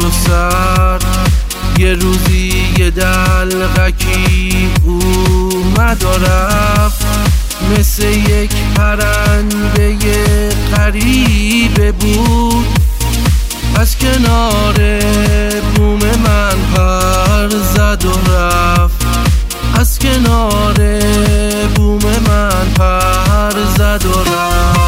و سرد. یه روزی یه دلغکی اومد و رفت، مثل یک پرنده غریبه بود. از کنار بوم من پر زد و رفت، از کنار بوم من پر زد و رفت.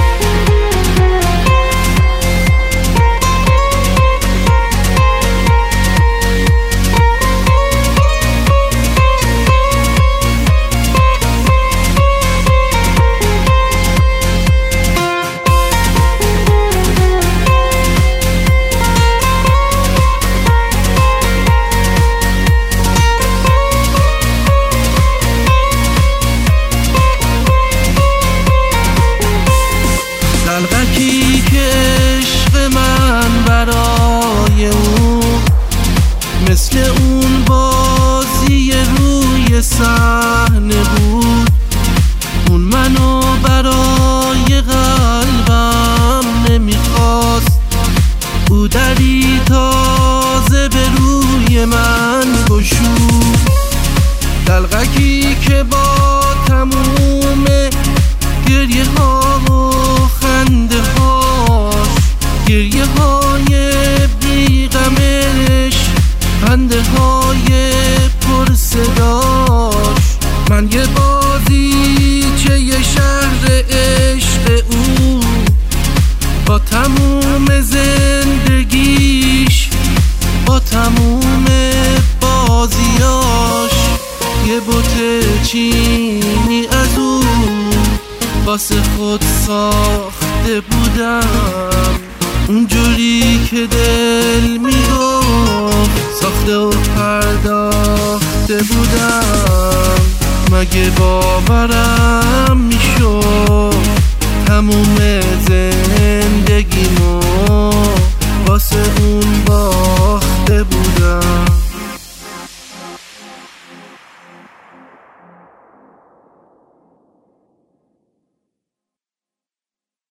دلغکی که عشق من برای اون مثل اون بازی روی صحنه بود. اون منو برای قلبم نمیخواست، او دری تازه به روی من گشود. دلغکی که با تموم گریه ها و خنده هاش، گریه های بیغمش، خنده های پر صداش، من یه بازیچه یه شهر عشق او، با تموم زندگیش، با تموم بازیاش، یه بوته چینی از او واسه خود ساخته بودم. اونجوری که دل میگفت ساخته و پرداخته بودم. مگه باورم میشد تموم